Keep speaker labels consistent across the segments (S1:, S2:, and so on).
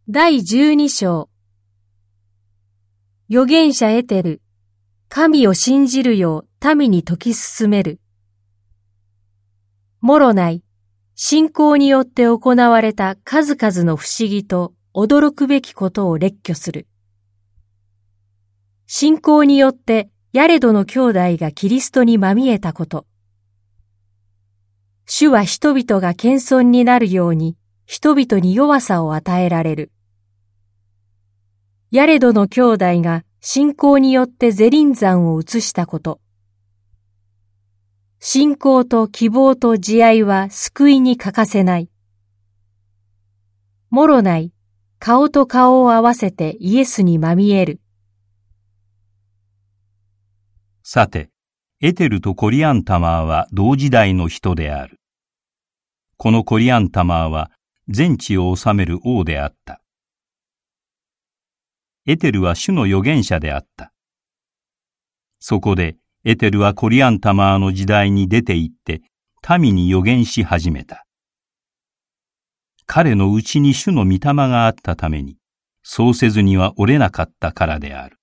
S1: 第12章。預言者エテル、神を信じるよう民に説き進める。モロナイ、信仰によって行われた数々の不思議と驚くべきことを列挙する。信仰によってヤレドの兄弟がキリストにまみえたこと。主は人々が謙遜になるように人々に弱さを与えられる。ヤレドの兄弟が信仰によってゼリン山を移したこと。信仰と希望と慈愛は救いに欠かせない。モロナイ、顔と顔を合わせてイエスにまみえる。
S2: さて、エテルとコリアンタマーは同時代の人である。このコリアンタマーは全地を治める王であった。エテルは主の預言者であった。そこでエテルはコリアンタマーの時代に出て行って民に預言し始めた。彼のうちに主の御霊があったために、そうせずには折れなかったからである。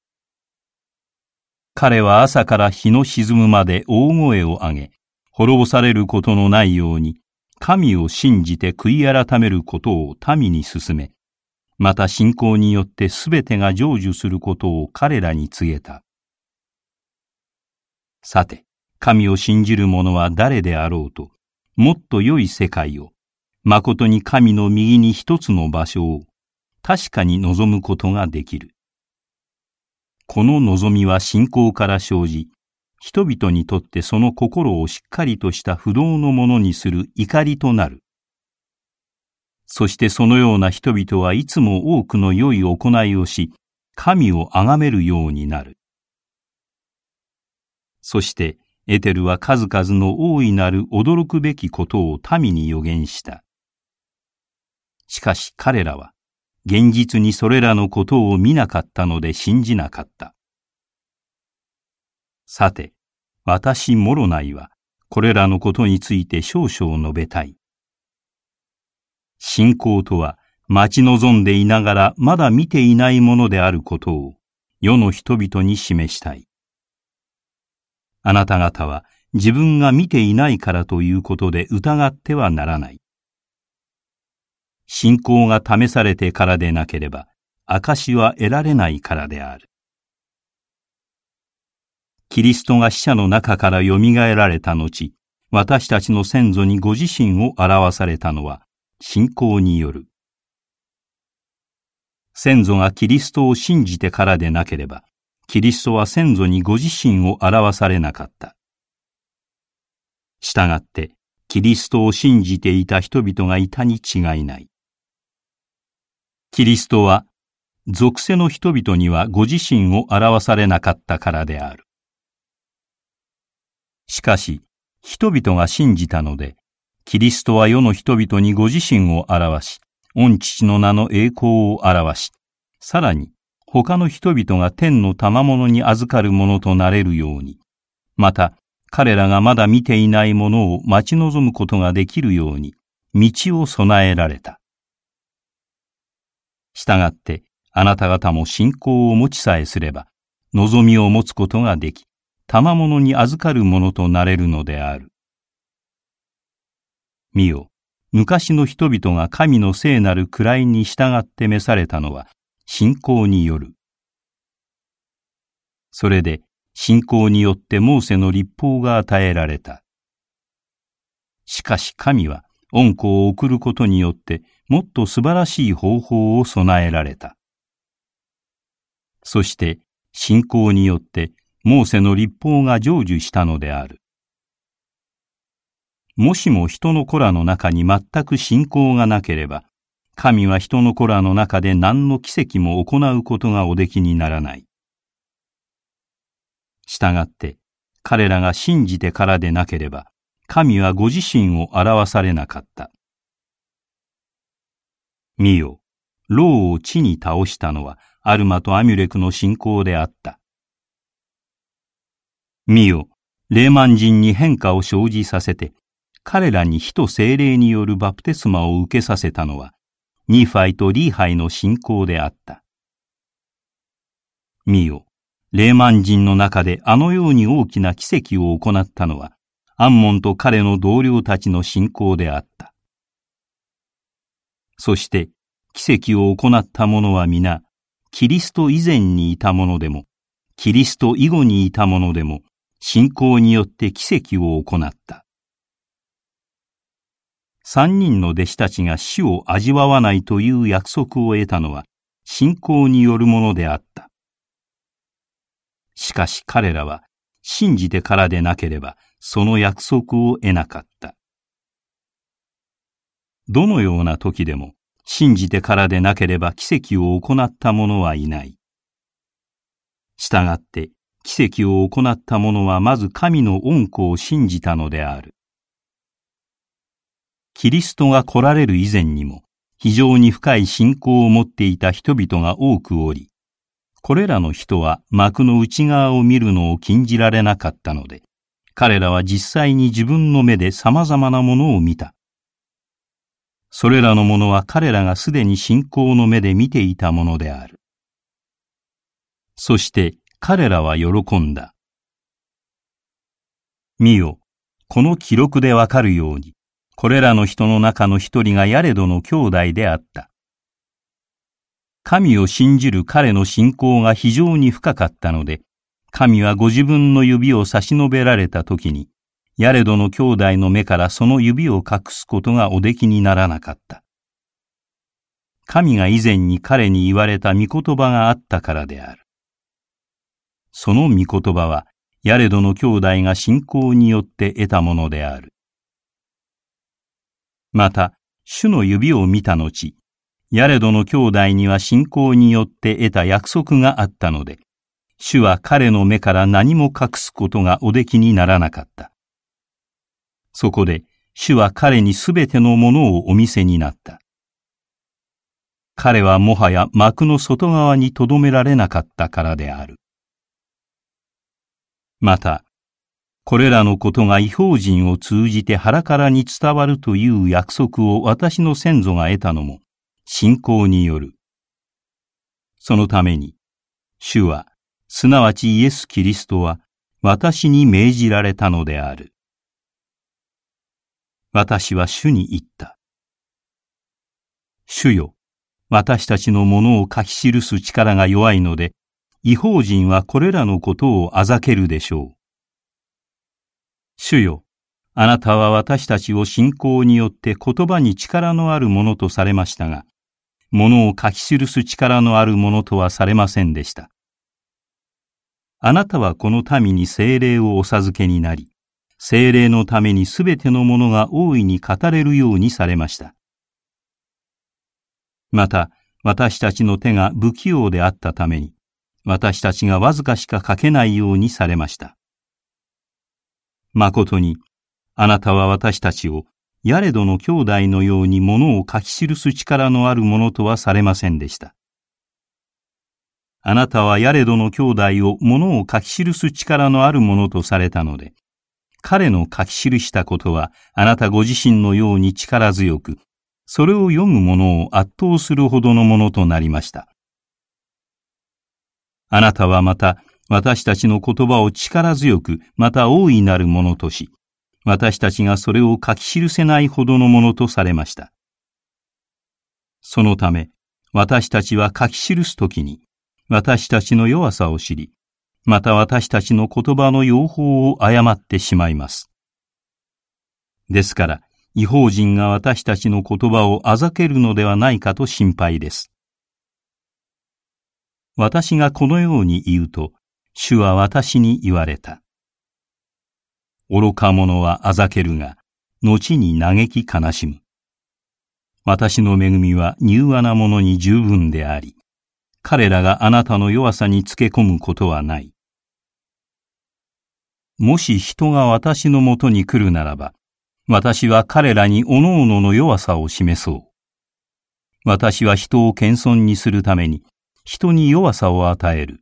S2: 彼は朝から日の沈むまで大声を上げ、滅ぼされることのないように、神を信じて悔い改めることを民に勧め、また信仰によってすべてが成就することを彼らに告げた。さて、神を信じる者は誰であろうと、もっと良い世界を、まことに神の右に一つの場所を、確かに望むことができる。この望みは信仰から生じ、人々にとってその心をしっかりとした不動のものにする怒りとなる。そしてそのような人々はいつも多くの良い行いをし、神を崇めるようになる。そしてエテルは数々の大いなる驚くべきことを民に預言した。しかし彼らは現実にそれらのことを見なかったので信じなかった。さて、私モロナイはこれらのことについて少々述べたい。信仰とは待ち望んでいながらまだ見ていないものであることを世の人々に示したい。あなた方は自分が見ていないからということで疑ってはならない。信仰が試されてからでなければ証は得られないからである。キリストが死者の中からよみがえられた後、私たちの先祖にご自身を表されたのは信仰による。先祖がキリストを信じてからでなければ、キリストは先祖にご自身を表されなかった。したがって、キリストを信じていた人々がいたに違いない。キリストは、俗世の人々にはご自身を表されなかったからである。しかし、人々が信じたので、キリストは世の人々にご自身を表し、御父の名の栄光を表し、さらに他の人々が天の賜物に預かるものとなれるように、また彼らがまだ見ていないものを待ち望むことができるように、道を備えられた。したがって、あなた方も信仰を持ちさえすれば、望みを持つことができ、賜物に預かるものとなれるのである。見よ、昔の人々が神の聖なる位に従って召されたのは信仰による。それで信仰によってモーセの律法が与えられた。しかし神は恩子を送ることによってもっと素晴らしい方法を備えられた。そして信仰によってモーセの律法が成就したのである。もしも人の子らの中に全く信仰がなければ、神は人の子らの中で何の奇跡も行うことがおできにならない。したがって、彼らが信じてからでなければ、神はご自身を表されなかった。見よ、ローを地に倒したのはアルマとアミュレクの信仰であった。見よ、レーマン人に変化を生じさせて、彼らに火と聖霊によるバプテスマを受けさせたのは、 ニファイとリーハイの信仰であった。見よ、レーマン人の中であのように大きな奇跡を行ったのは、アンモンと彼の同僚たちの信仰であった。そして、奇跡を行った者は皆、キリスト以前にいた者でも、キリスト以後にいた者でも、信仰によって奇跡を行った。3人の弟子たちが死を味わわないという約束を得たのは、信仰によるものであった。しかし彼らは、信じてからでなければ、その約束を得なかった。どのような時でも、信じてからでなければ奇跡を行った者はいない。したがって、奇跡を行った者はまず神の恩子を信じたのである。キリストが来られる以前にも、非常に深い信仰を持っていた人々が多くおり、これらの人は幕の内側を見るのを禁じられなかったので、彼らは実際に自分の目で様々なものを見た。それらのものは彼らがすでに信仰の目で見ていたものである。そして彼らは喜んだ。見よ、この記録でわかるように、これらの人の中の一人がヤレドの兄弟であった。神を信じる彼の信仰が非常に深かったので、神はご自分の指を差し伸べられた時に、ヤレドの兄弟の目からその指を隠すことがおできにならなかった。神が以前に彼に言われた御言葉があったからである。その御言葉は、ヤレドの兄弟が信仰によって得たものである。また、主の指を見た後、ヤレドの兄弟には信仰によって得た約束があったので、主は彼の目から何も隠すことがおできにならなかった。そこで、主は彼にすべてのものをお見せになった。彼はもはや幕の外側に留められなかったからである。また、これらのことが異邦人を通じて腹からに伝わるという約束を私の先祖が得たのも、信仰による。そのために、主は、すなわちイエス・キリストは、私に命じられたのである。私は主に言った。主よ、私たちのものを書き記す力が弱いので、異邦人はこれらのことをあざけるでしょう。主よ、あなたは私たちを信仰によって言葉に力のあるものとされましたが、ものを書き記す力のあるものとはされませんでした。あなたはこの民に聖霊をお授けになり、聖霊のためにすべてのものが大いに語れるようにされました。また、私たちの手が不器用であったために、私たちがわずかしか書けないようにされました。まことに、あなたは私たちを、ヤレドの兄弟のようにものを書き記す力のあるものとはされませんでした。あなたはヤレドの兄弟をものを書き記す力のあるものとされたので、彼の書き記したことはあなたご自身のように力強く、それを読む者を圧倒するほどのものとなりました。あなたはまた私たちの言葉を力強く、また大いなるものとし、私たちがそれを書き記せないほどのものとされました。そのため、私たちは書き記すときに、私たちの弱さを知り、また私たちの言葉の用法を誤ってしまいます。ですから、異邦人が私たちの言葉をあざけるのではないかと心配です。私がこのように言うと、主は私に言われた。愚か者はあざけるが、後に嘆き悲しむ。私の恵みは柔和な者に十分であり、彼らがあなたの弱さにつけ込むことはない。もし人が私のもとに来るならば、私は彼らにおのおのの弱さを示そう。私は人を謙遜にするために、人に弱さを与える。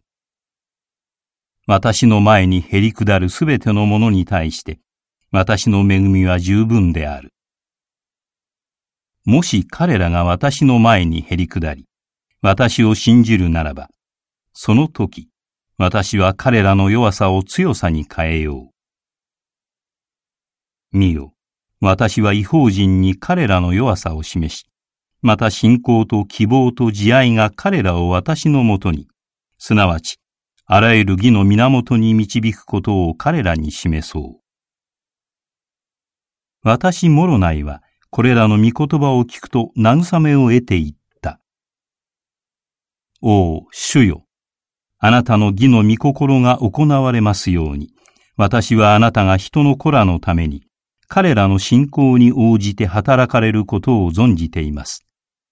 S2: 私の前にへりくだるすべてのものに対して、私の恵みは十分である。 もし彼らが私の前にへり下り、私を信じるならば、その時、私は彼らの弱さを強さに変えよう。見よ、私は異邦人に彼らの弱さを示し、また信仰と希望と慈愛が彼らを私のもとに、すなわち、あらゆる義の源に導くことを彼らに示そう。私モロナイは、これらの御言葉を聞くと慰めを得ていった。おう、主よ。あなたの義の御心が行われますように、私はあなたが人の子らのために、彼らの信仰に応じて働かれることを存じています。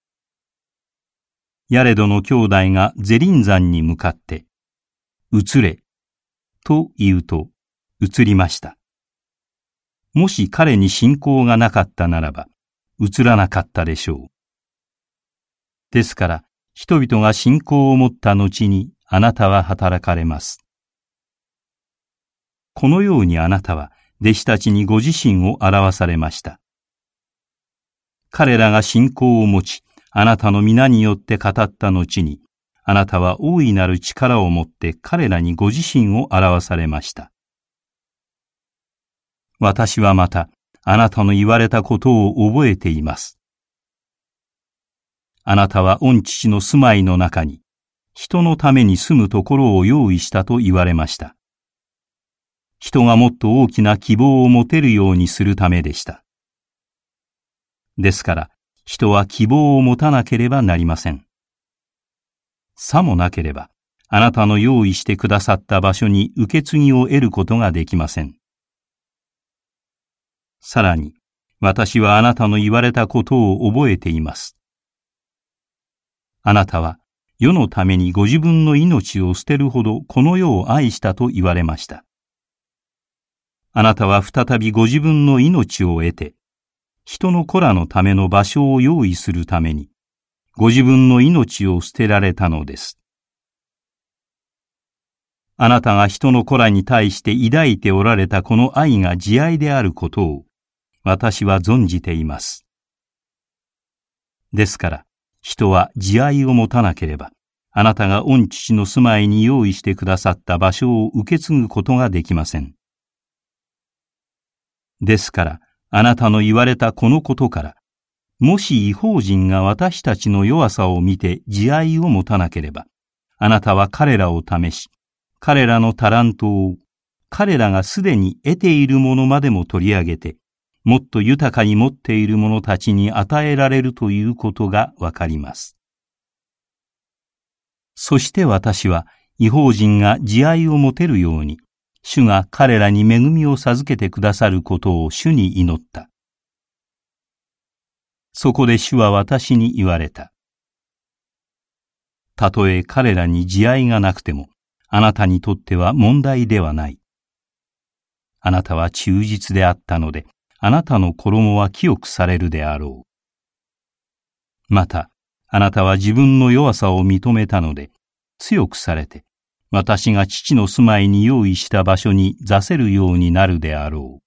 S2: ヤレドの兄弟がゼリン山に向かって、移れ、と言うと、移りました。もし彼に信仰がなかったならば、移らなかったでしょう。ですから、人々が信仰を持った後に、あなたは働かれます。このようにあなたは弟子たちにご自身を表されました。彼らが信仰を持ち、あなたの皆によって語った後に、あなたは大いなる力をもって彼らにご自身を表されました。私はまた、あなたの言われたことを覚えています。あなたは御父の住まいの中に、人のために住むところを用意したと言われました。人がもっと大きな希望を持てるようにするためでした。ですから、人は希望を持たなければなりません。さもなければ、あなたの用意してくださった場所に受け継ぎを得ることができません。さらに、私はあなたの言われたことを覚えています。あなたは、世のためにご自分の命を捨てるほどこの世を愛したと言われました。あなたは再びご自分の命を得て、人の子らのための場所を用意するために、ご自分の命を捨てられたのです。あなたが人の子らに対して抱いておられたこの愛が慈愛であることを、私は存じています。ですから、人は慈愛を持たなければ、あなたが御父の住まいに用意してくださった場所を受け継ぐことができません。ですから、あなたの言われたこのことから、もし異邦人が私たちの弱さを見て慈愛を持たなければ、あなたは彼らを試し、彼らのタラントを、彼らがすでに得ているものまでも取り上げて、もっと豊かに持っている者たちに与えられるということがわかります。そして私は、異邦人が慈愛を持てるように、主が彼らに恵みを授けてくださることを主に祈った。そこで主は私に言われた。たとえ彼らに慈愛がなくても、あなたにとっては問題ではない。あなたは忠実であったので、あなたの衣は清くされるであろう。また、あなたは自分の弱さを認めたので、強くされて、私が父の住まいに用意した場所に座せるようになるであろう。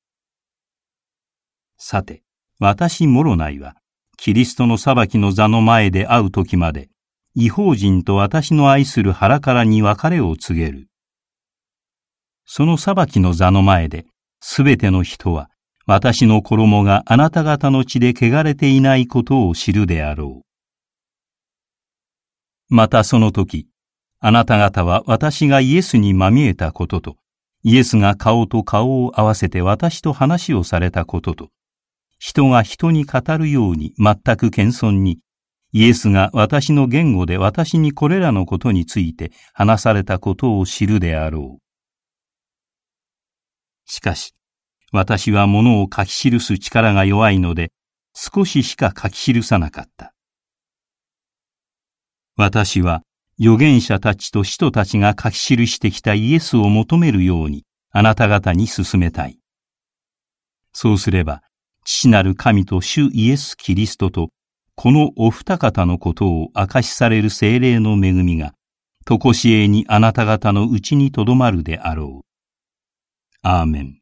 S2: さて、私モロナイは、キリストの裁きの座の前で会う時まで、異邦人と私の愛する腹からに別れを告げる。その裁きの座の前で、すべての人は、私の衣があなた方の血で汚れていないことを知るであろう。またその時、あなた方は私がイエスにまみえたことと、イエスが顔と顔を合わせて私と話をされたことと、人が人に語るように全く謙遜に、イエスが私の言語で私にこれらのことについて話されたことを知るであろう。しかし、私は物を書き記す力が弱いので、少ししか書き記さなかった。私は、預言者たちと使徒たちが書き記してきたイエスを求めるように、あなた方に進めたい。そうすれば、父なる神と主イエス・キリストと、このお二方のことを証しされる聖霊の恵みが、とこしえにあなた方のうちにとどまるであろう。アーメン。